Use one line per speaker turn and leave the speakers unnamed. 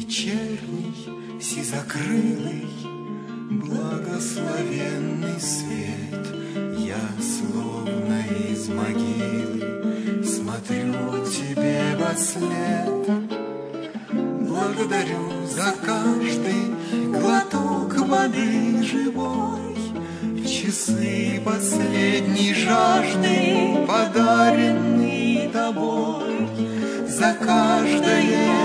вечерний, сизокрылый, благословенный свет. Я словно из могилы смотрю тебе вослед. Благодарю за каждый глоток воды живой, в часы последней жажды, подаренный тобой, за каждое